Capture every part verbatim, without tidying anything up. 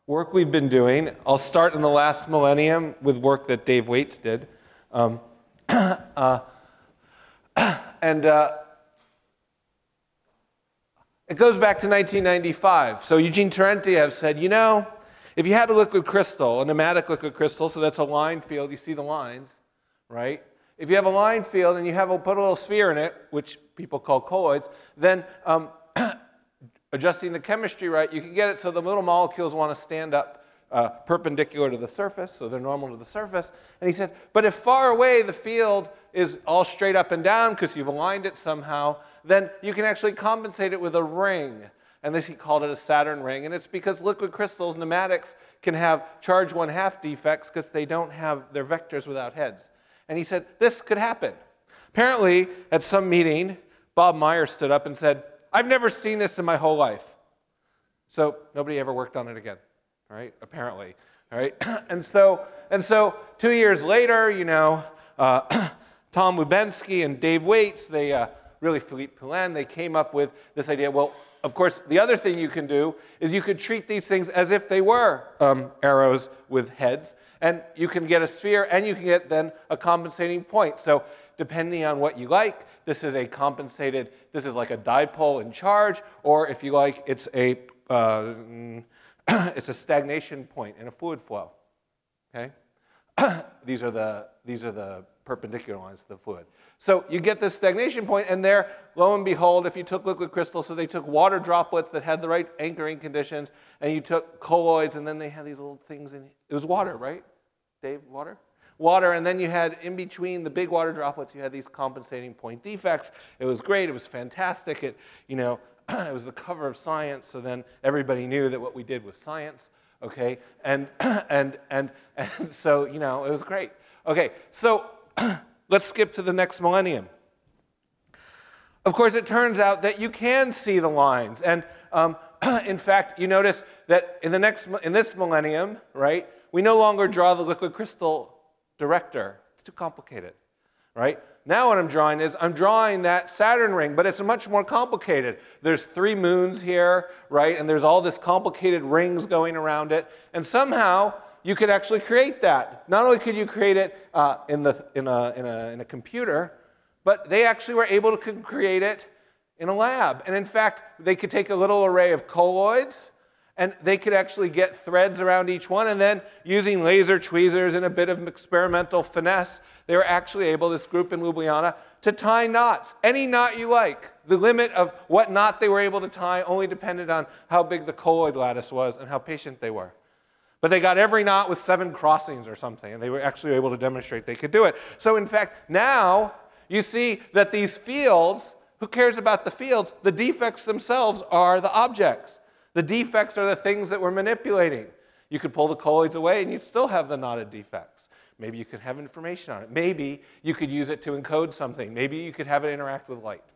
work we've been doing. I'll start in the last millennium with work that Dave Waits did. Um, uh, and uh, it goes back to nineteen ninety-five. So Eugene Terentiev said, you know, if you had a liquid crystal, a pneumatic liquid crystal, so that's a line field, you see the lines, right? If you have a line field and you have a, put a little sphere in it, which people call colloids, then um, adjusting the chemistry right, you can get it so the little molecules want to stand up uh, perpendicular to the surface, so they're normal to the surface. And he said, but if far away the field is all straight up and down because you've aligned it somehow, then you can actually compensate it with a ring. And this, he called it a Saturn ring. And it's because liquid crystals, pneumatics, can have charge one-half defects because they don't have their vectors without heads. And he said, this could happen. Apparently, at some meeting, Bob Meyer stood up and said, I've never seen this in my whole life. So nobody ever worked on it again, right? Apparently, right? And so, and so two years later, you know, uh, Tom Lubensky and Dave Waits, they uh, really Philippe Poulin, they came up with this idea. Well, of course, the other thing you can do is you could treat these things as if they were um, arrows with heads, and you can get a sphere, and you can get then a compensating point. So depending on what you like, this is a compensated, this is like a dipole in charge, or if you like, it's a, uh, it's a stagnation point in a fluid flow, okay? These are the, these are the perpendicular lines to the fluid. So you get this stagnation point, and there, lo and behold, if you took liquid crystals, so they took water droplets that had the right anchoring conditions, and you took colloids, and then they had these little things in, it was water, right? Dave, water? Water, and then you had in between the big water droplets, you had these compensating point defects. It was great, it was fantastic. It, you know, it was the cover of Science, so then everybody knew that what we did was science, okay? And, and, and, and so, you know, it was great. Okay, so let's skip to the next millennium. Of course, it turns out that you can see the lines. And um, in fact, you notice that in, the next, in this millennium, right, we no longer draw the liquid crystal director. It's too complicated, right? Now what I'm drawing is I'm drawing that Saturn ring, but it's much more complicated. There's three moons here, right? And there's all this complicated rings going around it. And somehow you could actually create that. Not only could you create it uh, in, the, in, a, in, a, in a computer, but they actually were able to create it in a lab. And in fact, they could take a little array of colloids, and they could actually get threads around each one, and then using laser tweezers and a bit of experimental finesse, they were actually able, this group in Ljubljana, to tie knots, any knot you like. The limit of what knot they were able to tie only depended on how big the colloid lattice was and how patient they were. But they got every knot with seven crossings or something, and they were actually able to demonstrate they could do it. So in fact, now you see that these fields, who cares about the fields? The defects themselves are the objects. The defects are the things that we're manipulating. You could pull the colloids away and you'd still have the knotted defects. Maybe you could have information on it. Maybe you could use it to encode something. Maybe you could have it interact with light.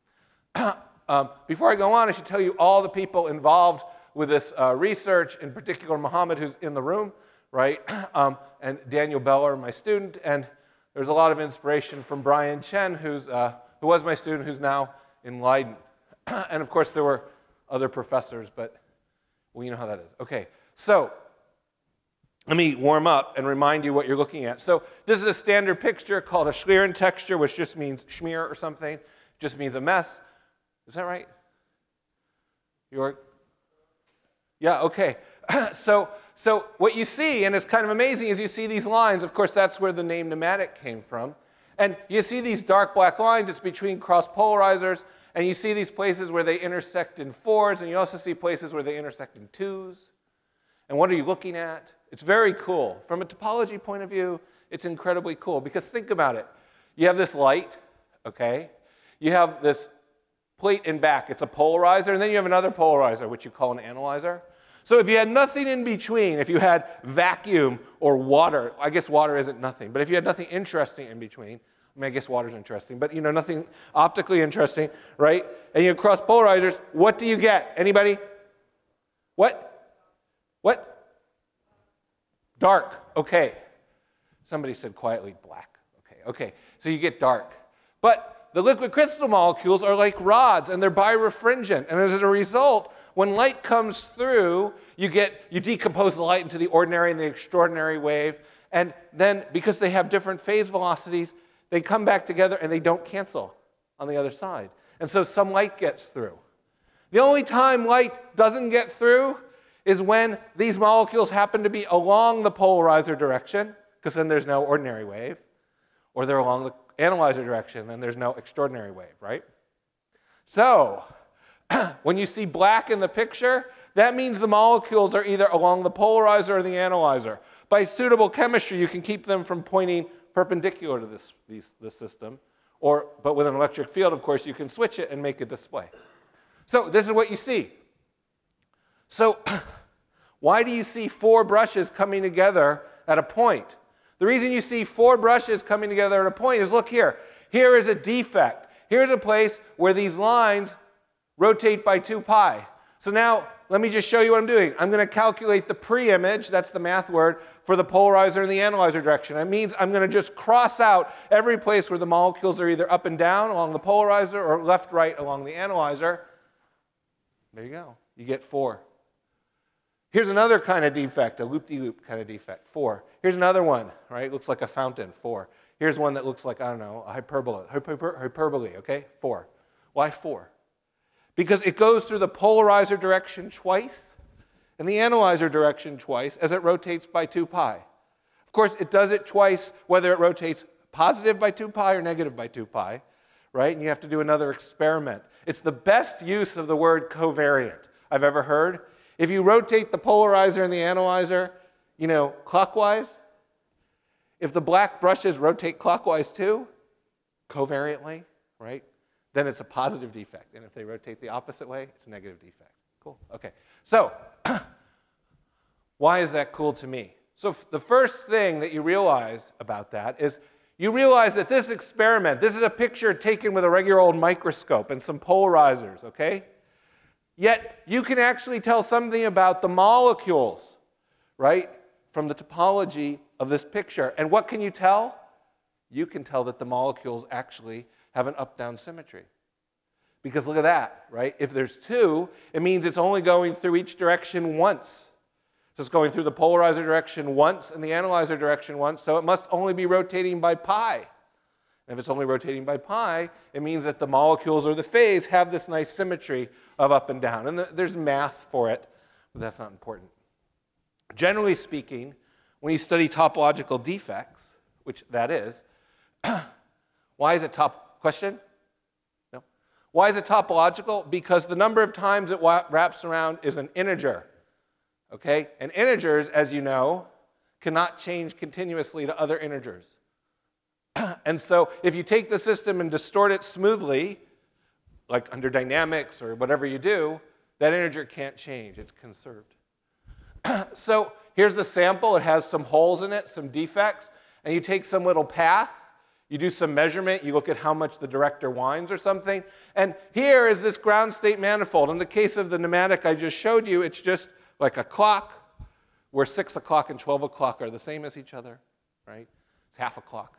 um, before I go on, I should tell you all the people involved with this uh, research, in particular Mohammed, who's in the room, right? um, and Daniel Beller, my student. And there's a lot of inspiration from Brian Chen, who's, uh, who was my student, who's now in Leiden. And of course, there were other professors, but well, you know how that is. Okay, so let me warm up and remind you what you're looking at. So this is a standard picture called a Schlieren texture, which just means schmear or something. It just means a mess. Is that right? You're, yeah, okay. so, so what you see, and it's kind of amazing, is you see these lines. Of course, that's where the name pneumatic came from. And you see these dark black lines. It's between cross polarizers. And you see these places where they intersect in fours, and you also see places where they intersect in twos. And what are you looking at? It's very cool. From a topology point of view, it's incredibly cool, because think about it. You have this light, okay? You have this plate in back. It's a polarizer, and then you have another polarizer, which you call an analyzer. So if you had nothing in between, if you had vacuum or water, I guess water isn't nothing, but if you had nothing interesting in between, I mean, I guess water's interesting, but you know, nothing optically interesting, right? And you cross polarizers, what do you get? Anybody? What? What? Dark, okay. Somebody said quietly black, okay, okay. So you get dark. But the liquid crystal molecules are like rods, and they're birefringent, and as a result, When light comes through, you get you decompose the light into the ordinary and the extraordinary wave, and then because they have different phase velocities, they come back together and they don't cancel on the other side. And so some light gets through. The only time light doesn't get through is when these molecules happen to be along the polarizer direction, because then there's no ordinary wave, or they're along the analyzer direction, then there's no extraordinary wave, right? So, when you see black in the picture, that means the molecules are either along the polarizer or the analyzer. By suitable chemistry, you can keep them from pointing perpendicular to this, these, this system, or, but with an electric field, of course, you can switch it and make a display. So this is what you see. So why do you see four brushes coming together at a point? The reason you see four brushes coming together at a point is, look here. Here is a defect. Here's a place where these lines rotate by two pi. So now, let me just show you what I'm doing. I'm going to calculate the pre-image, that's the math word, for the polarizer and the analyzer direction. That means I'm going to just cross out every place where the molecules are either up and down along the polarizer or left, right along the analyzer. There you go. You get four. Here's another kind of defect, a loop-de-loop kind of defect, four. Here's another one, right? Looks like a fountain, four. Here's one that looks like, I don't know, a hyperbola, hyper, hyperbole, okay? Four. Why four? Because it goes through the polarizer direction twice and the analyzer direction twice as it rotates by two pi. Of course, it does it twice whether it rotates positive by two pi or negative by two pi, right? And you have to do another experiment. It's the best use of the word covariant I've ever heard. If you rotate the polarizer and the analyzer, you know, clockwise, if the black brushes rotate clockwise too, covariantly, right, then it's a positive defect. And if they rotate the opposite way, it's a negative defect. Cool, okay. So, why is that cool to me? So the first thing that you realize about that is you realize that this experiment, this is a picture taken with a regular old microscope and some polarizers, okay? Yet you can actually tell something about the molecules, right, from the topology of this picture. And what can you tell? You can tell that the molecules actually have an up-down symmetry. Because look at that, right? If there's two, it means it's only going through each direction once. So it's going through the polarizer direction once and the analyzer direction once, so it must only be rotating by pi. And if it's only rotating by pi, it means that the molecules or the phase have this nice symmetry of up and down. And the, there's math for it, but that's not important. Generally speaking, when you study topological defects, which that is, why is it top? Question? No. Why is it topological? Because the number of times it wraps around is an integer. Okay? And integers, as you know, cannot change continuously to other integers. And so if you take the system and distort it smoothly, like under dynamics or whatever you do, that integer can't change. It's conserved. So here's the sample. It has some holes in it, some defects. And you take some little path. You do some measurement. You look at how much the director winds or something. And here is this ground state manifold. In the case of the pneumatic I just showed you, it's just like a clock where six o'clock and twelve o'clock are the same as each other, right? It's half a clock.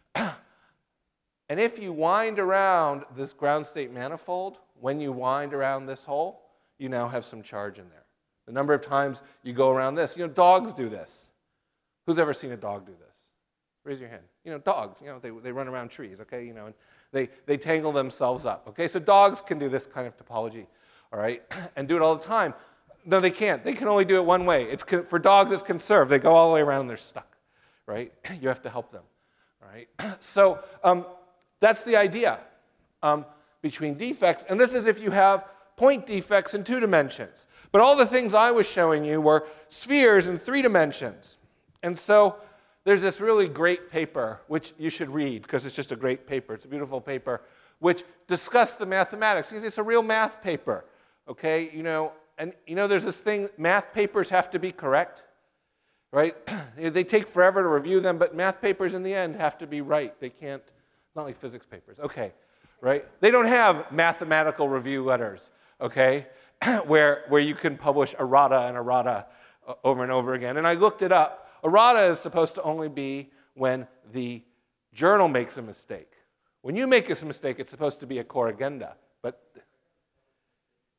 And if you wind around this ground state manifold, when you wind around this hole, you now have some charge in there. The number of times you go around this, you know, dogs do this. Who's ever seen a dog do this? Raise your hand. You know, dogs, you know, they, they run around trees, okay, you know, and they, they tangle themselves up, okay? So dogs can do this kind of topology, all right, and do it all the time. No, they can't. They can only do it one way. It's, for dogs, it's conserved. They go all the way around and they're stuck, right? You have to help them, all right? So um, that's the idea um, between defects. And this is if you have point defects in two dimensions. But all the things I was showing you were spheres in three dimensions. And so there's this really great paper, which you should read, because it's just a great paper. It's a beautiful paper, which discussed the mathematics. It's a real math paper, okay? You know, and you know there's this thing, math papers have to be correct, right? They take forever to review them, but math papers in the end have to be right. They can't, not like physics papers, okay, right? They don't have mathematical review letters, okay, where, where you can publish errata and errata over and over again. And I looked it up. Errata is supposed to only be when the journal makes a mistake. When you make a mistake, it's supposed to be a corrigenda. But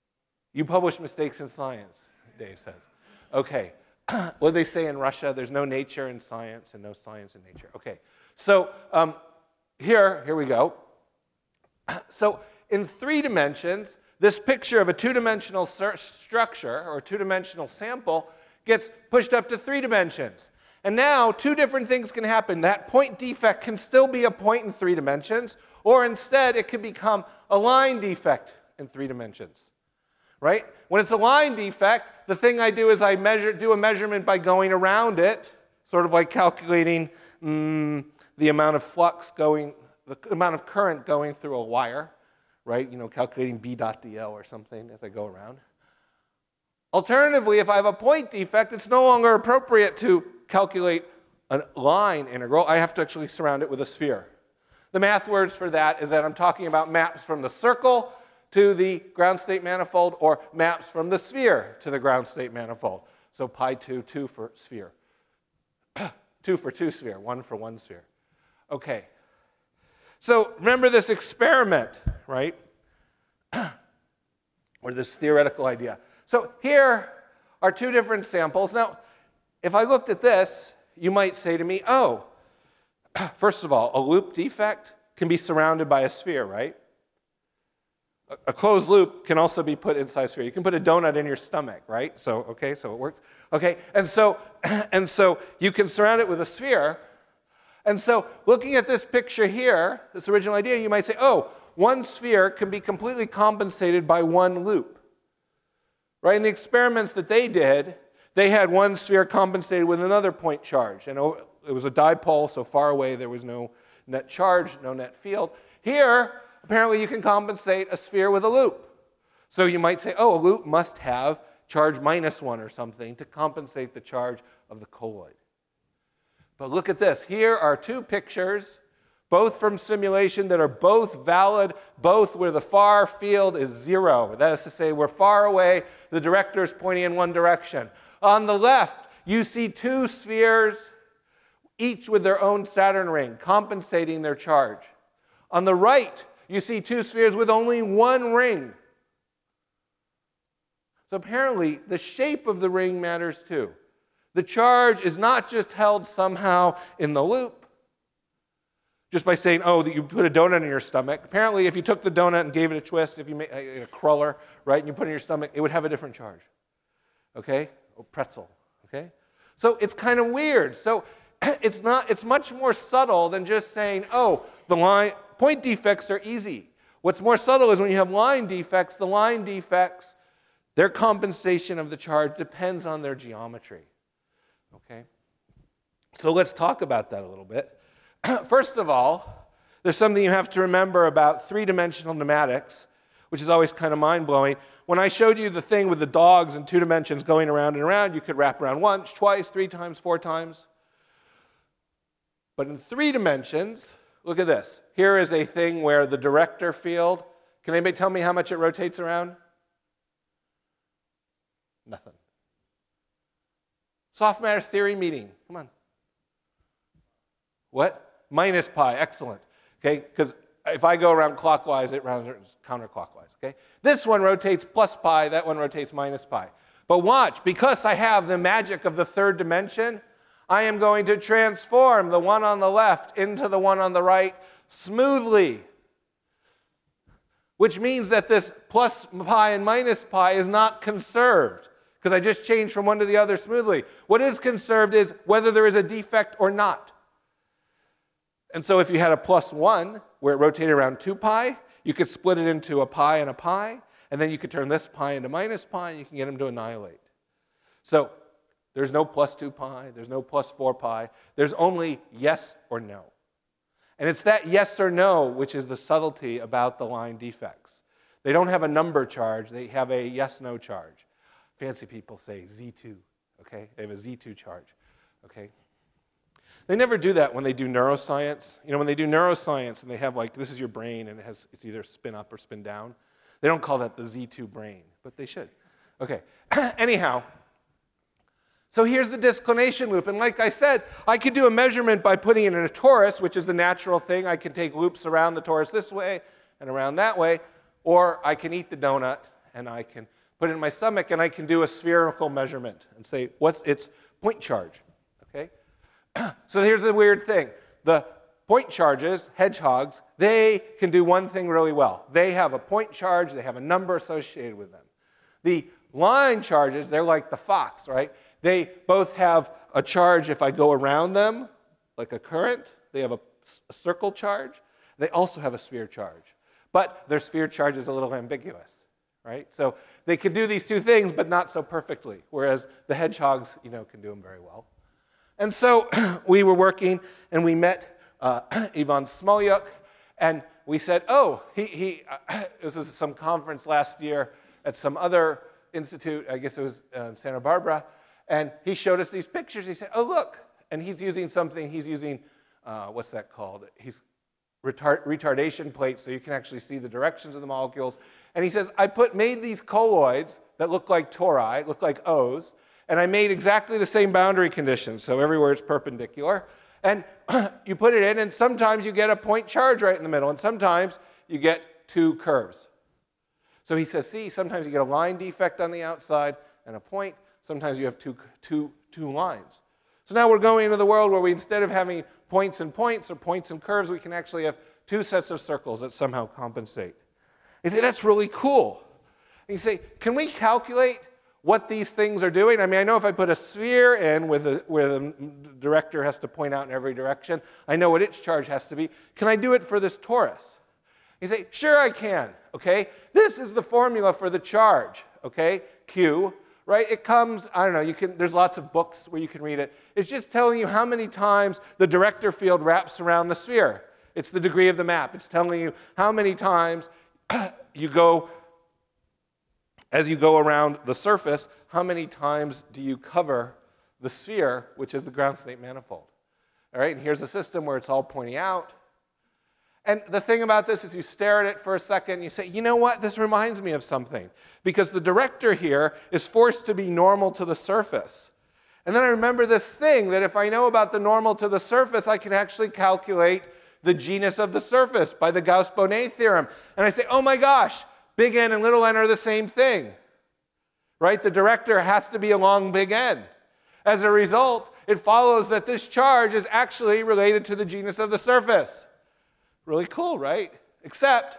You publish mistakes in science, Dave says. Okay. What do they say in Russia? There's no nature in science and no science in nature. Okay. So um, here, here we go. So in three dimensions, this picture of a two-dimensional structure or two-dimensional sample gets pushed up to three dimensions. And now two different things can happen. That point defect can still be a point in three dimensions, or instead it can become a line defect in three dimensions. Right? When it's a line defect, the thing I do is I measure, do a measurement by going around it, sort of like calculating mm, the amount of flux going, the amount of current going through a wire, right? You know, calculating B dot D L or something as I go around. Alternatively, if I have a point defect, it's no longer appropriate to calculate a line integral. I have to actually surround it with a sphere. The math words for that is that I'm talking about maps from the circle to the ground state manifold, or maps from the sphere to the ground state manifold. So pi two, two for sphere. two for two sphere, one for one sphere. Okay. So remember this experiment, right? Or this theoretical idea. So here are two different samples. Now, if I looked at this, you might say to me, oh, first of all, a loop defect can be surrounded by a sphere, right? A closed loop can also be put inside a sphere. You can put a donut in your stomach, right? So, okay, so it works. Okay, and so, and so you can surround it with a sphere. And so looking at this picture here, this original idea, you might say, oh, one sphere can be completely compensated by one loop. Right? In the experiments that they did, they had one sphere compensated with another point charge. And it was a dipole, so far away there was no net charge, no net field. Here, apparently you can compensate a sphere with a loop. So you might say, oh, a loop must have charge minus one or something to compensate the charge of the colloid. But look at this. Here are two pictures, both from simulation, that are both valid, both where the far field is zero. That is to say, we're far away, the director is pointing in one direction. On the left, you see two spheres, each with their own Saturn ring, compensating their charge. On the right, you see two spheres with only one ring. So apparently, the shape of the ring matters too. The charge is not just held somehow in the loop, just by saying, oh, that you put a donut in your stomach. Apparently, if you took the donut and gave it a twist, if you made a cruller, right, and you put it in your stomach, it would have a different charge. Okay? Or pretzel. Okay? So it's kind of weird. So it's not, it's much more subtle than just saying, oh, the line, point defects are easy. What's more subtle is when you have line defects, the line defects, their compensation of the charge depends on their geometry. Okay? So let's talk about that a little bit. First of all, there's something you have to remember about three-dimensional pneumatics, which is always kind of mind-blowing. When I showed you the thing with the dogs in two dimensions going around and around, you could wrap around once, twice, three times, four times. But in three dimensions, look at this. Here is a thing where the director field, can anybody tell me how much it rotates around? Nothing. Soft matter theory meeting, come on. What? Minus pi, excellent. Okay, because if I go around clockwise, it runs counterclockwise. Okay, this one rotates plus pi, that one rotates minus pi. But watch, because I have the magic of the third dimension, I am going to transform the one on the left into the one on the right smoothly. Which means that this plus pi and minus pi is not conserved, because I just changed from one to the other smoothly. What is conserved is whether there is a defect or not. And so if you had a plus one, where it rotated around two pi, you could split it into a pi and a pi, and then you could turn this pi into minus pi, and you can get them to annihilate. So there's no plus two pi, there's no plus four pi, there's only yes or no. And it's that yes or no which is the subtlety about the line defects. They don't have a number charge, they have a yes-no charge. Fancy people say Z two, okay? They have a Z two charge, okay? They never do that when they do neuroscience. You know, when they do neuroscience and they have like, this is your brain and it has, it's either spin up or spin down. They don't call that the Z two brain, but they should. Okay, anyhow, so here's the disclination loop. And like I said, I could do a measurement by putting it in a torus, which is the natural thing. I can take loops around the torus this way and around that way, or I can eat the donut and I can put it in my stomach, and I can do a spherical measurement and say, what's its point charge, okay? So here's the weird thing. The point charges, hedgehogs, they can do one thing really well. They have a point charge, they have a number associated with them. The line charges, they're like the fox, right? They both have a charge if I go around them, like a current. They have a, a circle charge. They also have a sphere charge. But their sphere charge is a little ambiguous, right? So they can do these two things, but not so perfectly, whereas the hedgehogs, you know, can do them very well. And so we were working, and we met uh, Ivan Smolyuk, and we said, oh, he, he uh, this was some conference last year at some other institute, I guess it was uh, in Santa Barbara, and he showed us these pictures. He said, oh, look, and he's using something, he's using, uh, what's that called? He's retard retardation plates, so you can actually see the directions of the molecules. And he says, I put made these colloids that look like tori, look like O's, and I made exactly the same boundary conditions, so everywhere it's perpendicular. And you put it in, and sometimes you get a point charge right in the middle, and sometimes you get two curves. So he says, see, sometimes you get a line defect on the outside and a point. Sometimes you have two, two, two lines. So now we're going into the world where we, instead of having points and points or points and curves, we can actually have two sets of circles that somehow compensate. You say, that's really cool. And you say, can we calculate what these things are doing? I mean, I know if I put a sphere in with the, where the director has to point out in every direction, I know what its charge has to be. Can I do it for this torus? You say, sure I can, okay? This is the formula for the charge, okay? Q, right? It comes, I don't know, you can, there's lots of books where you can read it. It's just telling you how many times the director field wraps around the sphere. It's the degree of the map. It's telling you how many times you go, as you go around the surface, how many times do you cover the sphere, which is the ground state manifold. All right, and here's a system where it's all pointing out. And the thing about this is you stare at it for a second and you say, you know what, this reminds me of something. Because the director here is forced to be normal to the surface. And then I remember this thing that if I know about the normal to the surface, I can actually calculate the genus of the surface by the Gauss-Bonnet theorem. And I say, oh my gosh, big N and little n are the same thing. Right? The director has to be along big N. As a result, it follows that this charge is actually related to the genus of the surface. Really cool, right? Except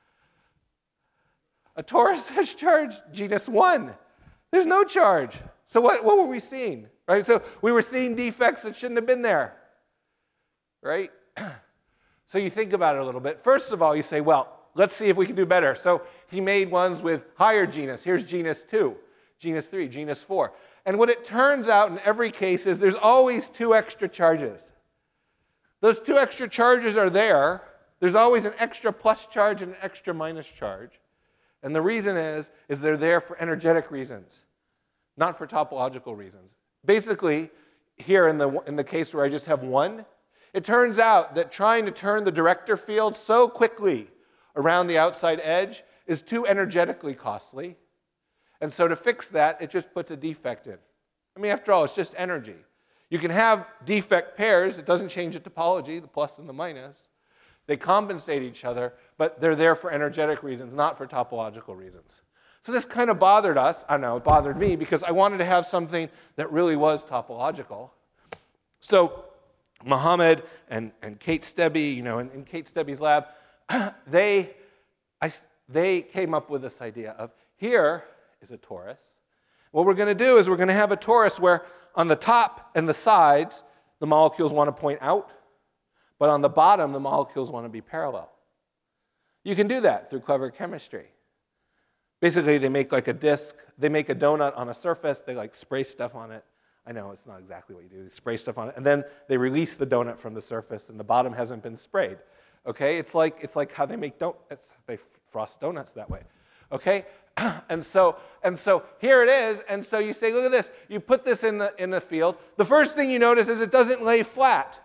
a torus has charge genus one. There's no charge. So what, what were we seeing? Right? So we were seeing defects that shouldn't have been there. Right? So you think about it a little bit. First of all, you say, well, let's see if we can do better. So he made ones with higher genus. Here's genus two, genus three, genus four. And what it turns out in every case is there's always two extra charges. Those two extra charges are there. There's always an extra plus charge and an extra minus charge. And the reason is, is they're there for energetic reasons, not for topological reasons. Basically, here in the, in the case where I just have one, it turns out that trying to turn the director field so quickly around the outside edge is too energetically costly. And so to fix that, it just puts a defect in. I mean, after all, it's just energy. You can have defect pairs. It doesn't change the topology, the plus and the minus. They compensate each other, but they're there for energetic reasons, not for topological reasons. So this kind of bothered us. I don't know, it bothered me because I wanted to have something that really was topological. So Mohammed and, and Kate Stebbe, you know, in, in Kate Stebbe's lab, they, I, they came up with this idea of here is a torus. What we're going to do is we're going to have a torus where on the top and the sides, the molecules want to point out, but on the bottom, the molecules want to be parallel. You can do that through clever chemistry. Basically, they make like a disk, they make a donut on a surface, they like spray stuff on it. I know it's not exactly what you do, they spray stuff on it, and then they release the donut from the surface, and the bottom hasn't been sprayed. Okay, it's like, it's like how they make donuts, they frost donuts that way. Okay, and so, and so here it is, and so you say, look at this, you put this in the, in the field. The first thing you notice is it doesn't lay flat.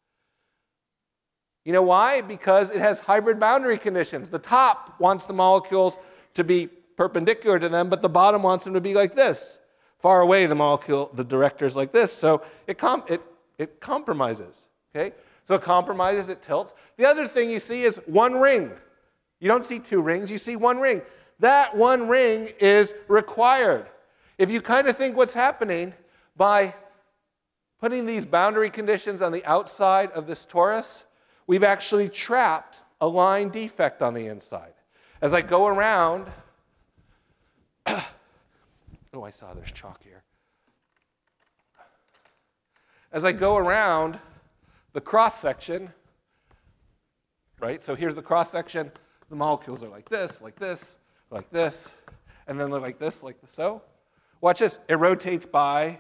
You know why? Because it has hybrid boundary conditions. The top wants the molecules to be perpendicular to them, but the bottom wants them to be like this. Far away, the molecule, the director is like this, so it, com it, it compromises. Okay? So it compromises, it tilts. The other thing you see is one ring. You don't see two rings, you see one ring. That one ring is required. If you kind of think what's happening by putting these boundary conditions on the outside of this torus, we've actually trapped a line defect on the inside. As I go around, oh, I saw there's chalk here. As I go around the cross section, right? So here's the cross section. The molecules are like this, like this, like this, and then they're like this, like so. Watch this. It rotates by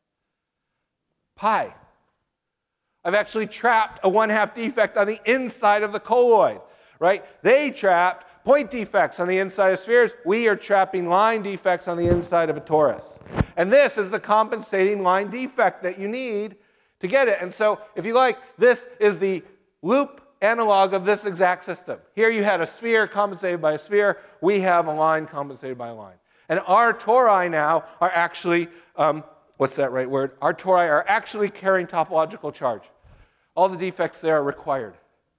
pi. I've actually trapped a one-half defect on the inside of the colloid, right? They trapped point defects on the inside of spheres. We are trapping line defects on the inside of a torus. And this is the compensating line defect that you need to get it. And so, if you like, this is the loop analog of this exact system. Here you had a sphere compensated by a sphere. We have a line compensated by a line. And our tori now are actually, um, what's that right word? Our tori are actually carrying topological charge. All the defects there are required.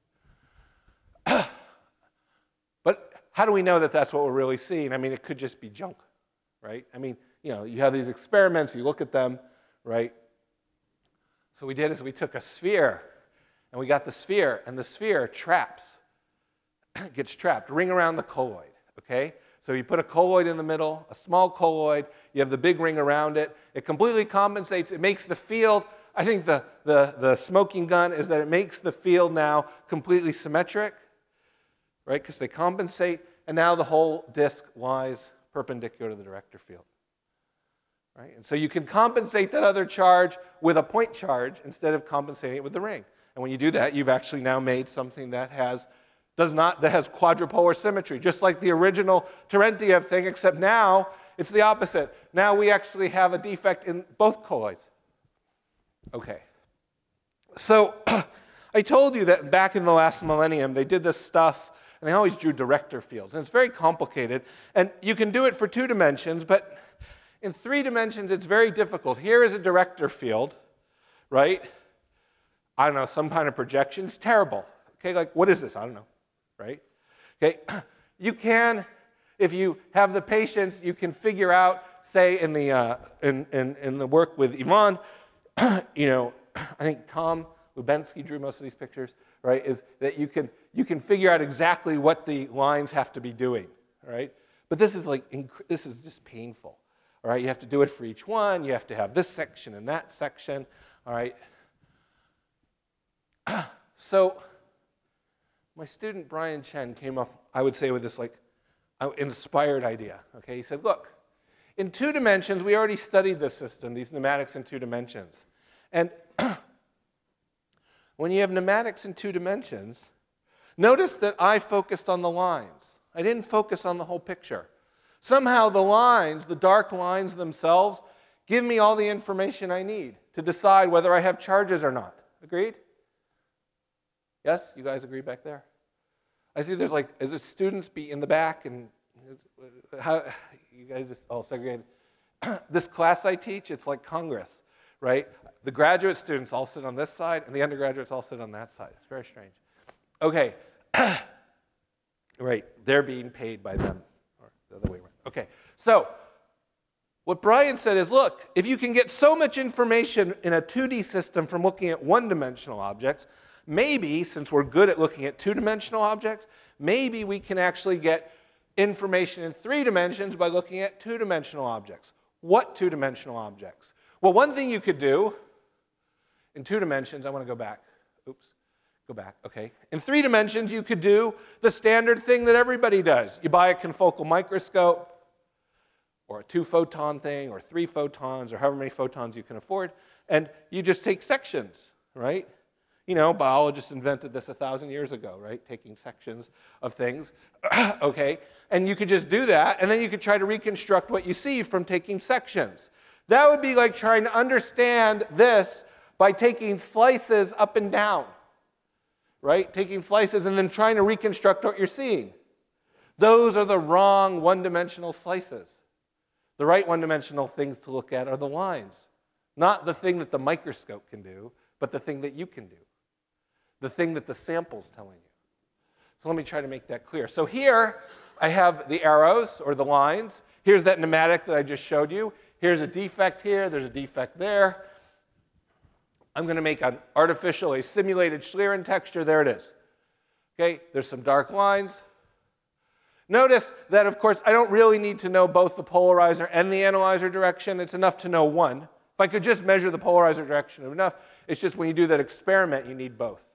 But how do we know that that's what we're really seeing? I mean, it could just be junk, right? I mean, you know, you have these experiments, you look at them, right? So we did is we took a sphere, and we got the sphere, and the sphere traps, gets trapped, ring around the colloid, okay? So you put a colloid in the middle, a small colloid, you have the big ring around it, it completely compensates, it makes the field, I think the, the, the smoking gun is that it makes the field now completely symmetric, right? Because they compensate, and now the whole disk lies perpendicular to the director field. Right? And so you can compensate that other charge with a point charge instead of compensating it with the ring. And when you do that, you've actually now made something that has does not that has quadrupolar symmetry, just like the original Terentiev thing, except now it's the opposite. Now we actually have a defect in both colloids. Okay. So I told you that back in the last millennium, they did this stuff, and they always drew director fields. And it's very complicated. And you can do it for two dimensions, but in three dimensions, it's very difficult. Here is a director field, right? I don't know, some kind of projection. It's terrible. Okay, like, what is this? I don't know, right? Okay, you can, if you have the patience, you can figure out, say, in the, uh, in, in, in the work with Ivan, you know, I think Tom Lubensky drew most of these pictures, right, is that you can, you can figure out exactly what the lines have to be doing, right? But this is like, this is just painful. All right, you have to do it for each one. You have to have this section and that section. All right. So my student Brian Chen came up, I would say, with this like inspired idea. Okay, he said, look, in two dimensions, we already studied this system, these pneumatics in two dimensions. And when you have pneumatics in two dimensions, notice that I focused on the lines. I didn't focus on the whole picture. Somehow the lines, the dark lines themselves, give me all the information I need to decide whether I have charges or not. Agreed? Yes? You guys agree back there? I see there's like, is there students be in the back and how, you guys just all segregated? This class I teach, it's like Congress, right? The graduate students all sit on this side and the undergraduates all sit on that side. It's very strange. Okay. Right, they're being paid by them. The other way around. Okay, so what Brian said is, look, if you can get so much information in a two D system from looking at one-dimensional objects, maybe, since we're good at looking at two-dimensional objects, maybe we can actually get information in three dimensions by looking at two-dimensional objects. What two-dimensional objects? Well, one thing you could do in two dimensions, I want to go back. Oops. Go back, okay. In three dimensions, you could do the standard thing that everybody does. You buy a confocal microscope, or a two-photon thing, or three photons, or however many photons you can afford, and you just take sections, right? You know, biologists invented this a thousand years ago, right? Taking sections of things, okay? And you could just do that, and then you could try to reconstruct what you see from taking sections. That would be like trying to understand this by taking slices up and down. Right? Taking slices and then trying to reconstruct what you're seeing. Those are the wrong one-dimensional slices. The right one-dimensional things to look at are the lines. Not the thing that the microscope can do, but the thing that you can do. The thing that the sample's telling you. So let me try to make that clear. So here, I have the arrows or the lines. Here's that pneumatic that I just showed you. Here's a defect here. There's a defect there. I'm going to make an artificial, a simulated Schlieren texture. There it is. Okay, there's some dark lines. Notice that, of course, I don't really need to know both the polarizer and the analyzer direction. It's enough to know one. If I could just measure the polarizer direction enough, it's just when you do that experiment, you need both.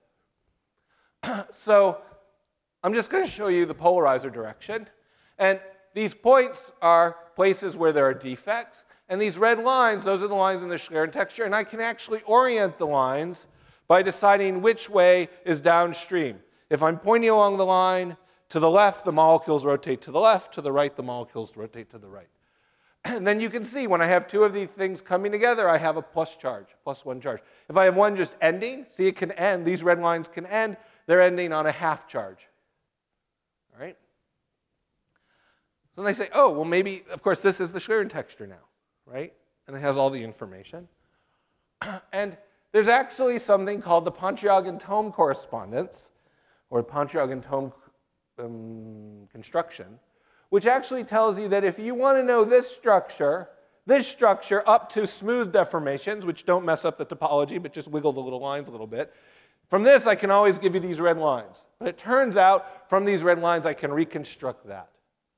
So I'm just going to show you the polarizer direction. And these points are places where there are defects. And these red lines, those are the lines in the Schlieren texture. And I can actually orient the lines by deciding which way is downstream. If I'm pointing along the line, to the left, the molecules rotate to the left. To the right, the molecules rotate to the right. And then you can see when I have two of these things coming together, I have a plus charge, plus one charge. If I have one just ending, see it can end. These red lines can end. They're ending on a half charge. All right? So then they say, oh, well, maybe, of course, this is the Schlieren texture now, right? And it has all the information. And there's actually something called the Pontryagin-Thom correspondence, or Pontryagin-Thom um, construction, which actually tells you that if you want to know this structure, this structure up to smooth deformations, which don't mess up the topology, but just wiggle the little lines a little bit, from this I can always give you these red lines. But it turns out from these red lines I can reconstruct that.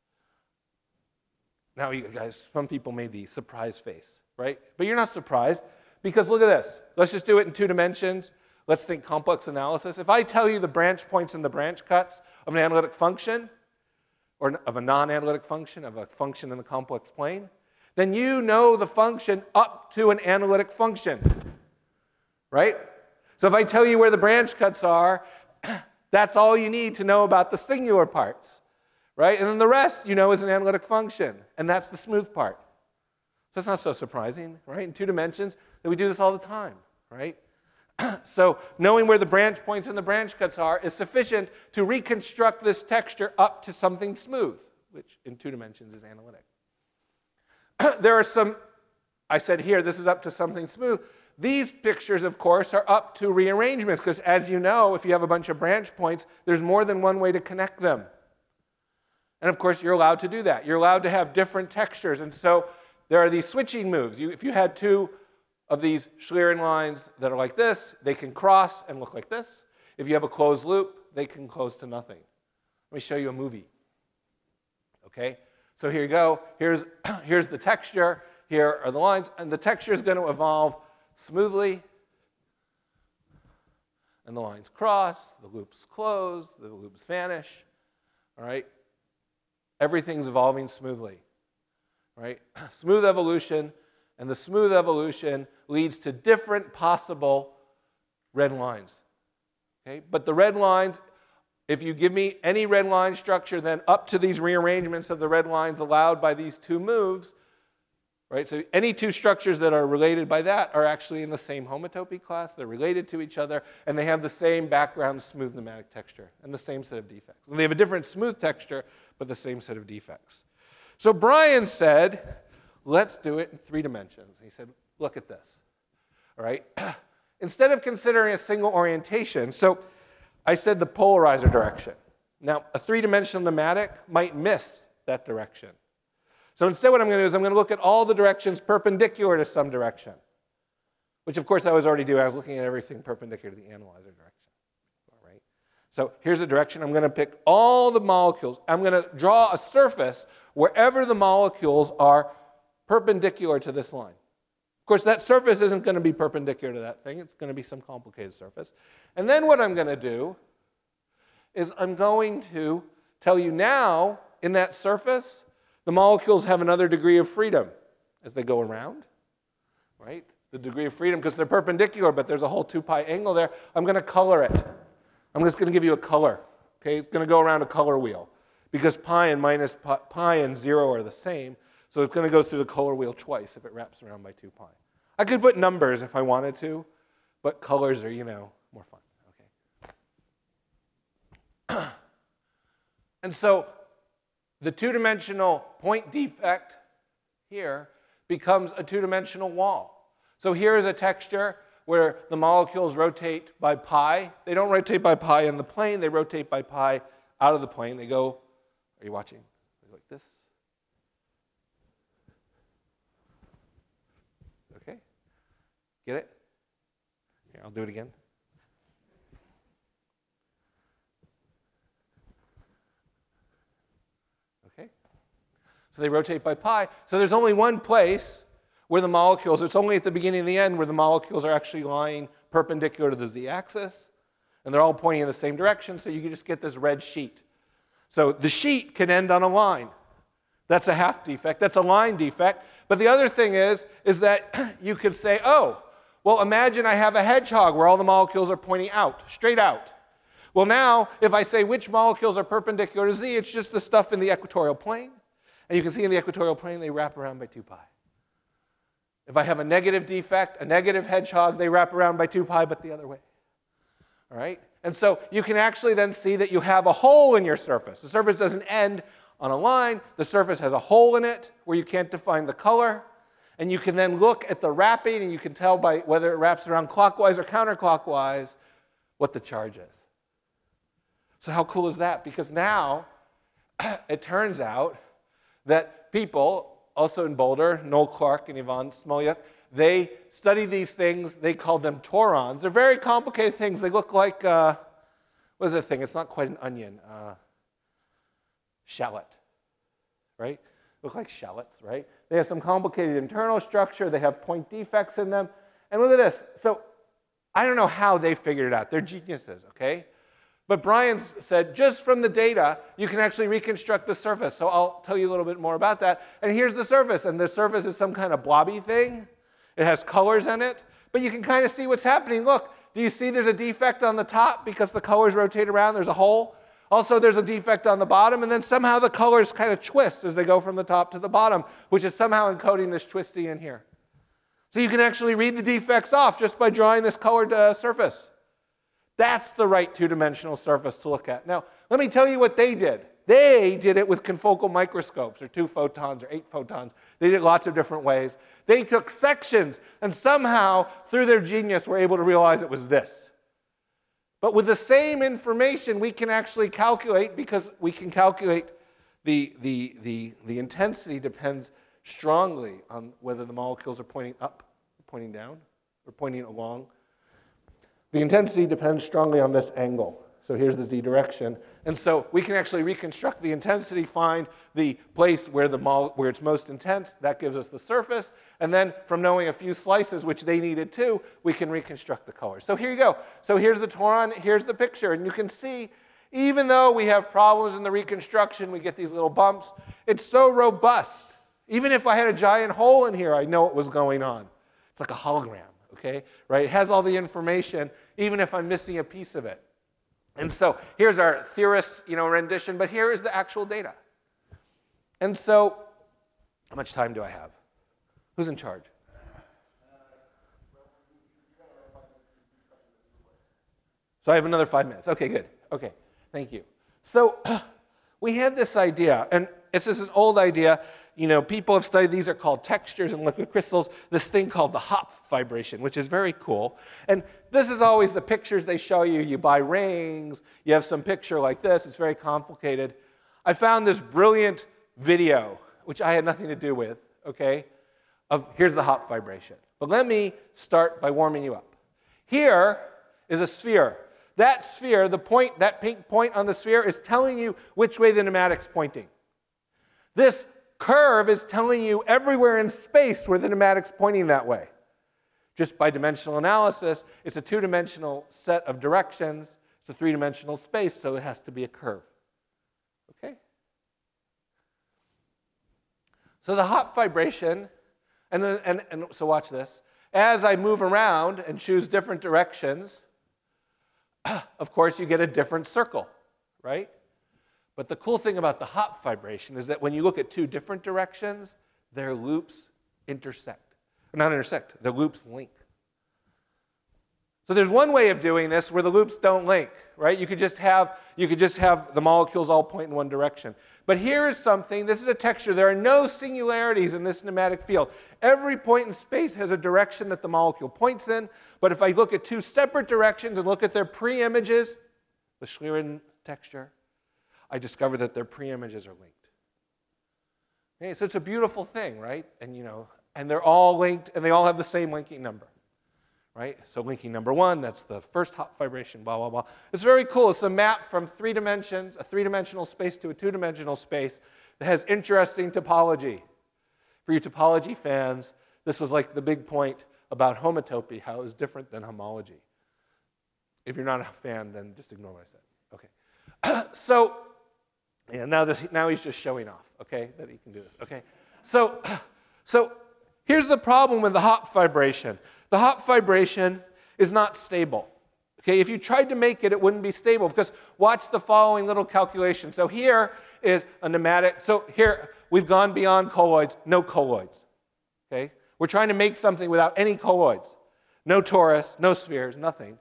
Now you guys, some people made the surprise face, right? But you're not surprised because look at this. Let's just do it in two dimensions. Let's think complex analysis. If I tell you the branch points and the branch cuts of an analytic function, or of a non-analytic function, of a function in the complex plane, then you know the function up to an analytic function, right? So if I tell you where the branch cuts are, that's all you need to know about the singular parts, right? And then the rest you know is an analytic function, and that's the smooth part. So it's not so surprising, right? In two dimensions, that we do this all the time, right? So knowing where the branch points and the branch cuts are is sufficient to reconstruct this texture up to something smooth, which in two dimensions is analytic. There are some, I said here, this is up to something smooth. These pictures, of course, are up to rearrangements, because as you know, if you have a bunch of branch points, there's more than one way to connect them. And of course, you're allowed to do that. You're allowed to have different textures. And so there are these switching moves. You, if you had two of these Schlieren lines that are like this, they can cross and look like this. If you have a closed loop, they can close to nothing. Let me show you a movie. Okay? So here you go. Here's, here's the texture. Here are the lines. And the texture is going to evolve smoothly. And the lines cross, the loops close, the loops vanish. All right? Everything's evolving smoothly. Right? Smooth evolution. And the smooth evolution leads to different possible red lines. Okay? But the red lines, if you give me any red line structure, then up to these rearrangements of the red lines allowed by these two moves, right? So any two structures that are related by that are actually in the same homotopy class. They're related to each other, and they have the same background smooth pneumatic texture and the same set of defects. And they have a different smooth texture, but the same set of defects. So Brian said, let's do it in three dimensions. He said, look at this. All right? Instead of considering a single orientation, so I said the polarizer direction. Now, a three-dimensional pneumatic might miss that direction. So instead what I'm going to do is I'm going to look at all the directions perpendicular to some direction, which of course I was already doing. I was looking at everything perpendicular to the analyzer direction. All right? So here's a direction. I'm going to pick all the molecules. I'm going to draw a surface wherever the molecules are perpendicular to this line. Of course, that surface isn't going to be perpendicular to that thing. It's going to be some complicated surface. And then what I'm going to do is I'm going to tell you now, in that surface, the molecules have another degree of freedom as they go around, right? The degree of freedom, because they're perpendicular, but there's a whole two pi angle there. I'm going to color it. I'm just going to give you a color. Okay? It's going to go around a color wheel, because pi and minus pi, pi and zero are the same. So it's going to go through the color wheel twice if it wraps around by two pi. I could put numbers if I wanted to, but colors are, you know, more fun. Okay. And so the two-dimensional point defect here becomes a two-dimensional wall. So here is a texture where the molecules rotate by pi. They don't rotate by pi in the plane. They rotate by pi out of the plane. They go Are you watching? Like this? Okay. Get it? Here, I'll do it again. Okay. So they rotate by pi. So there's only one place where the molecules, it's only at the beginning and the end where the molecules are actually lying perpendicular to the z-axis. And they're all pointing in the same direction, so you can just get this red sheet. So the sheet can end on a line. That's a half defect. That's a line defect. But the other thing is, is that you could say, oh, well, imagine I have a hedgehog where all the molecules are pointing out, straight out. Well, now, if I say which molecules are perpendicular to z, it's just the stuff in the equatorial plane. And you can see in the equatorial plane, they wrap around by two pi. If I have a negative defect, a negative hedgehog, they wrap around by two pi, but the other way. All right? And so you can actually then see that you have a hole in your surface. The surface doesn't end on a line. The surface has a hole in it where you can't define the color. And you can then look at the wrapping, and you can tell by whether it wraps around clockwise or counterclockwise what the charge is. So how cool is that? Because now it turns out that people, also in Boulder, Noel Clark and Yvonne Smolyuk, they study these things. They call them torons. They're very complicated things. They look like, uh, what is the thing? It's not quite an onion. Uh, shallot, right? Look like shallots, right? They have some complicated internal structure. They have point defects in them. And look at this. So I don't know how they figured it out. They're geniuses, okay? But Brian said, just from the data, you can actually reconstruct the surface. So I'll tell you a little bit more about that. And here's the surface. And the surface is some kind of blobby thing. It has colors in it. But you can kind of see what's happening. Look, do you see there's a defect on the top because the colors rotate around? There's a hole. Also, there's a defect on the bottom. And then somehow the colors kind of twist as they go from the top to the bottom, which is somehow encoding this twisty in here. So you can actually read the defects off just by drawing this colored uh, surface. That's the right two-dimensional surface to look at. Now, let me tell you what they did. They did it with confocal microscopes, or two photons, or eight photons. They did it lots of different ways. They took sections, and somehow, through their genius, were able to realize it was this. But with the same information, we can actually calculate, because we can calculate the, the, the, the intensity depends strongly on whether the molecules are pointing up, pointing down, or pointing along. The intensity depends strongly on this angle. So here's the z direction. And so we can actually reconstruct the intensity, find the place where, the mol where it's most intense. That gives us the surface. And then from knowing a few slices, which they needed too, we can reconstruct the colors. So here you go. So here's the toron. Here's the picture. And you can see, even though we have problems in the reconstruction, we get these little bumps, it's so robust. Even if I had a giant hole in here, I know what was going on. It's like a hologram. Okay, right? It has all the information, even if I'm missing a piece of it. And so here's our theorist, you know, rendition, but here is the actual data. And so, how much time do I have? Who's in charge? So I have another five minutes. Okay, good. Okay, thank you. So we had this idea, and this is an old idea. You know, people have studied, these are called textures in liquid crystals, this thing called the Hopf vibration, which is very cool. And this is always the pictures they show you. You buy rings, you have some picture like this, it's very complicated. I found this brilliant video, which I had nothing to do with, okay, of here's the Hopf vibration. But let me start by warming you up. Here is a sphere. That sphere, the point, that pink point on the sphere is telling you which way the pneumatic's pointing. This curve is telling you everywhere in space where the pneumatic's pointing that way. Just by dimensional analysis, it's a two-dimensional set of directions. It's a three-dimensional space, so it has to be a curve. Okay? So the Hopf vibration, and, and, and so watch this. As I move around and choose different directions, of course, you get a different circle, right? But the cool thing about the Hopf vibration is that when you look at two different directions, their loops intersect. Not intersect, the loops link. So there's one way of doing this where the loops don't link, right? You could just have, you could just have the molecules all point in one direction. But here is something, this is a texture. There are no singularities in this pneumatic field. Every point in space has a direction that the molecule points in. But if I look at two separate directions and look at their pre-images, the Schlieren texture, I discovered that their preimages are linked. Okay, so it's a beautiful thing, right? And you know, and they're all linked, and they all have the same linking number, right? So linking number one, that's the first hot vibration, blah, blah, blah. It's very cool. It's a map from three dimensions, a three-dimensional space to a two-dimensional space that has interesting topology. For you topology fans, this was like the big point about homotopy, how it was different than homology. If you're not a fan, then just ignore what I said. Okay. So, yeah, now, this, now he's just showing off, okay, that he can do this, okay? So, so here's the problem with the hot vibration. The hot vibration is not stable. Okay, if you tried to make it, it wouldn't be stable, because watch the following little calculation. So here is a nematic. So here, we've gone beyond colloids, no colloids. Okay? We're trying to make something without any colloids. No torus, no spheres, nothing.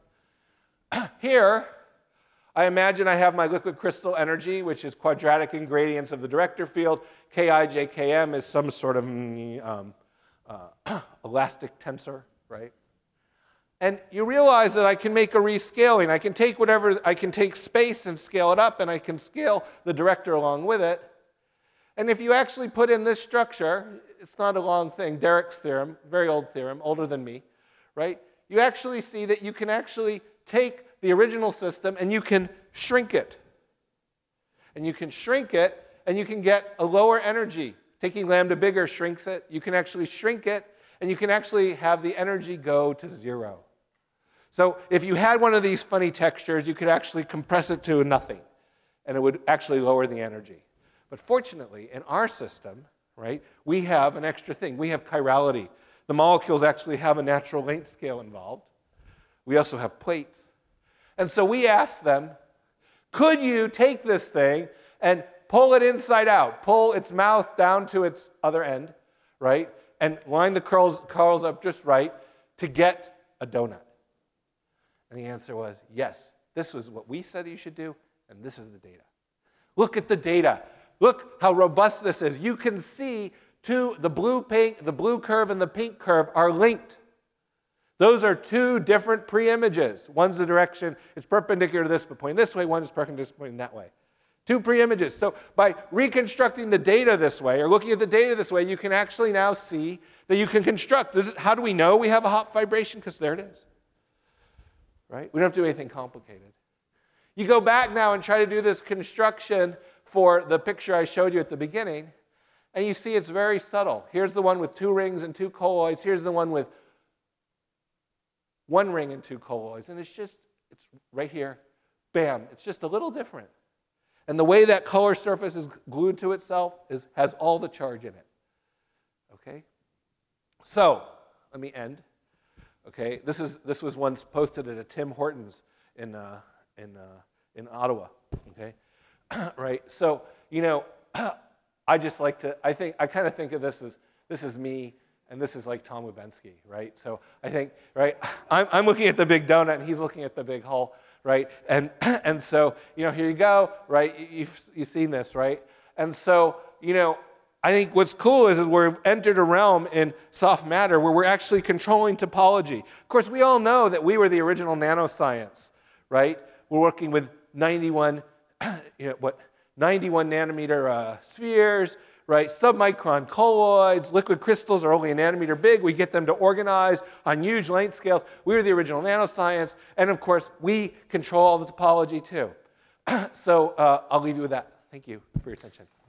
Here, I imagine I have my liquid crystal energy, which is quadratic ingredients of the director field. K I J K M is some sort of um, uh, elastic tensor, right? And you realize that I can make a rescaling. I can take whatever, I can take space and scale it up, and I can scale the director along with it. And if you actually put in this structure, it's not a long thing, Derrick's theorem, very old theorem, older than me, right? You actually see that you can actually take the original system and you can shrink it. And you can shrink it, and you can get a lower energy. Taking lambda bigger shrinks it. You can actually shrink it, and you can actually have the energy go to zero. So if you had one of these funny textures, you could actually compress it to nothing, and it would actually lower the energy. But fortunately, in our system, right, we have an extra thing. We have chirality. The molecules actually have a natural length scale involved. We also have plates. And so we asked them, could you take this thing and pull it inside out, pull its mouth down to its other end, right, and line the curls, curls up just right to get a donut? And the answer was, yes, this was what we said you should do, and this is the data. Look at the data. Look how robust this is. You can see two, the blue, pink, the blue curve and the pink curve are linked. Those are two different preimages. One's the direction, it's perpendicular to this, but pointing this way. One is perpendicular pointing that way. Two preimages. So by reconstructing the data this way, or looking at the data this way, you can actually now see that you can construct. This is, how do we know we have a hot vibration? Because there it is. Right? We don't have to do anything complicated. You go back now and try to do this construction for the picture I showed you at the beginning, and you see it's very subtle. Here's the one with two rings and two colloids. Here's the one with one ring and two colloids. And it's just, it's right here. Bam. It's just a little different. And the way that color surface is glued to itself is, has all the charge in it. Okay? So, let me end. Okay, this is this was once posted at a Tim Hortons in uh, in uh, in Ottawa. Okay, right. So you know, I just like to. I think I kind of think of this as this is me, and this is like Tom Lubensky, right? So I think, right. I'm I'm looking at the big donut, and he's looking at the big hole, right? And and so you know, here you go, right? You've you've seen this, right? And so you know. I think what's cool is, is we've entered a realm in soft matter where we're actually controlling topology. Of course, we all know that we were the original nanoscience, right? We're working with ninety-one, you know, what, ninety-one nanometer uh, spheres, right? Submicron colloids, liquid crystals are only a nanometer big. We get them to organize on huge length scales. We were the original nanoscience, and of course, we control all the topology too. So uh, I'll leave you with that. Thank you for your attention.